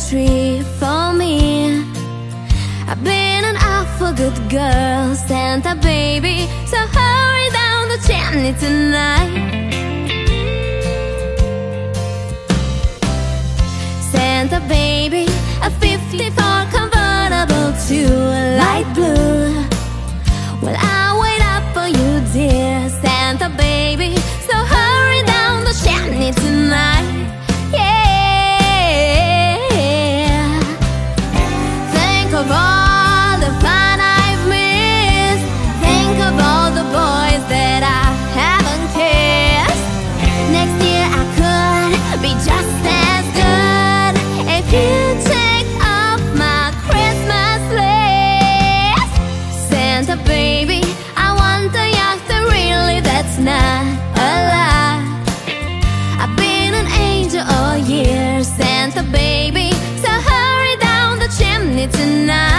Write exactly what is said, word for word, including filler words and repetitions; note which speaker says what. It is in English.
Speaker 1: tree for me. I've been an awful good girl, Santa baby, so hurry down the chimney tonight. Santa baby, a fifty-four convertible to a light blue. Well, I'll wait up for you, dear Santa baby, so hurry down the chimney tonight. Yeah. Think of all the fun I've missed. Think of all the boys that I haven't kissed. Next year I could be just as good if you take off my Christmas list. Santa baby, I want a yacht, really, that's not a lie. I've been an angel all year, Santa baby, so hurry down the chimney tonight.